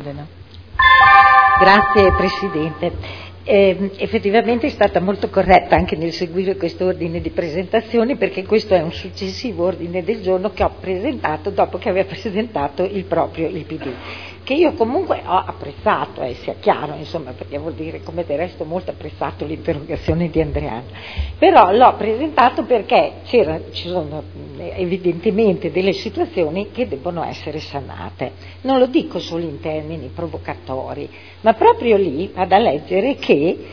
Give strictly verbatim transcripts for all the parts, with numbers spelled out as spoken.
Elena. Grazie Presidente. Eh, effettivamente è stata molto corretta anche nel seguire questo ordine di presentazioni, perché questo è un successivo ordine del giorno che ho presentato dopo che aveva presentato il proprio il P D, che io comunque ho apprezzato, eh, sia chiaro, insomma, perché vuol dire, come del resto molto apprezzato l'interrogazione di Andreana, però l'ho presentato perché c'era, ci sono evidentemente delle situazioni che debbono essere sanate. Non lo dico solo in termini provocatori, ma proprio lì vado a leggere che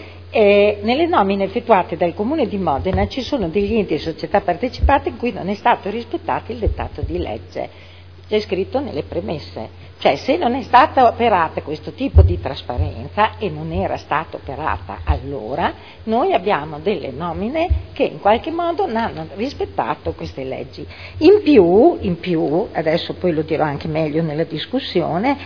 Eh, nelle nomine effettuate dal Comune di Modena ci sono degli enti e società partecipate in cui non è stato rispettato il dettato di legge. C'è scritto nelle premesse, cioè se non è stata operata questo tipo di trasparenza, e non era stata operata allora, noi abbiamo delle nomine che in qualche modo non hanno rispettato queste leggi. In più, in più, adesso poi lo dirò anche meglio nella discussione,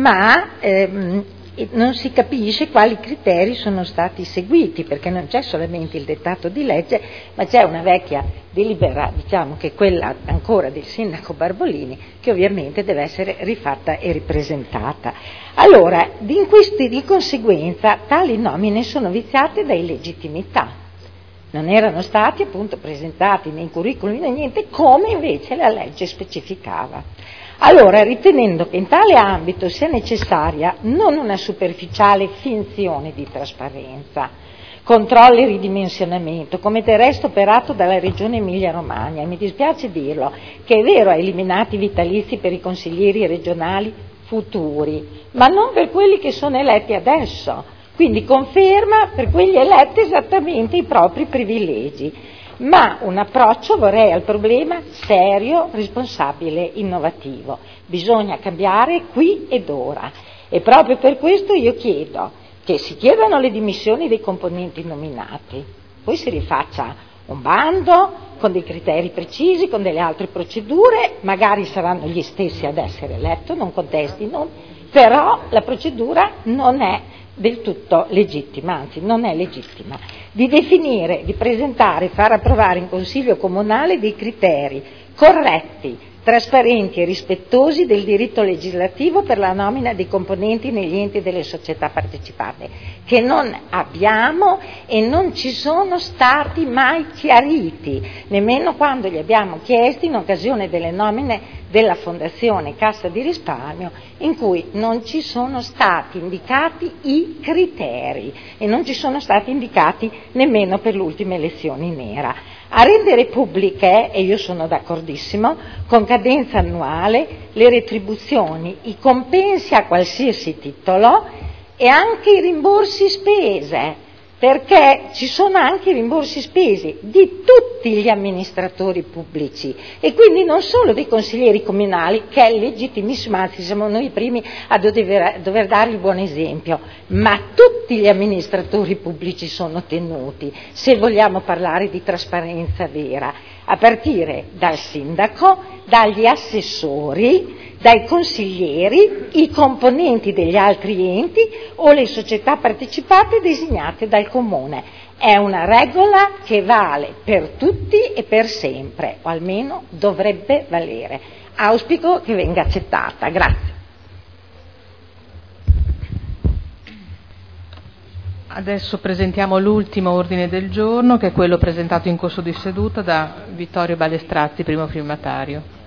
ma ehm, non si capisce quali criteri sono stati seguiti, perché non c'è solamente il dettato di legge, ma c'è una vecchia delibera, diciamo che è quella ancora del sindaco Barbolini, che ovviamente deve essere rifatta e ripresentata. Allora, in questi, di conseguenza, tali nomine sono viziate da illegittimità. Non erano stati appunto presentati nei curriculum né niente, come invece la legge specificava. Allora, ritenendo che in tale ambito sia necessaria non una superficiale finzione di trasparenza, controllo e ridimensionamento, come del resto operato dalla Regione Emilia-Romagna, e mi dispiace dirlo, che è vero ha eliminato i vitalizi per i consiglieri regionali futuri, ma non per quelli che sono eletti adesso, quindi conferma per quelli eletti esattamente i propri privilegi. Ma un approccio, vorrei, al problema serio, responsabile, innovativo. Bisogna cambiare qui ed ora, e proprio per questo io chiedo che si chiedano le dimissioni dei componenti nominati, poi si rifaccia un bando con dei criteri precisi, con delle altre procedure, magari saranno gli stessi ad essere eletto, non contestino, però la procedura non è del tutto legittima, anzi non è legittima, di definire, di presentare, far approvare in Consiglio Comunale dei criteri corretti, trasparenti e rispettosi del diritto legislativo per la nomina dei componenti negli enti delle società partecipate, che non abbiamo e non ci sono stati mai chiariti, nemmeno quando li abbiamo chiesti in occasione delle nomine della Fondazione Cassa di Risparmio, in cui non ci sono stati indicati i criteri e non ci sono stati indicati nemmeno per l'ultima elezione nera. A rendere pubbliche, e io sono d'accordissimo, con cadenza annuale, le retribuzioni, i compensi a qualsiasi titolo e anche i rimborsi spese, perché ci sono anche i rimborsi spese di tutti gli amministratori pubblici e quindi non solo dei consiglieri comunali, che è legittimissimo, anzi siamo noi i primi a dover, a dover dare il buon esempio, ma tutti gli amministratori pubblici sono tenuti, se vogliamo parlare di trasparenza vera, a partire dal sindaco, dagli assessori, dai consiglieri, i componenti degli altri enti o le società partecipate designate dal Comune. È una regola che vale per tutti e per sempre, o almeno dovrebbe valere. Auspico che venga accettata. Grazie. Adesso presentiamo l'ultimo ordine del giorno, che è quello presentato in corso di seduta da Vittorio Balestrazzi, primo firmatario.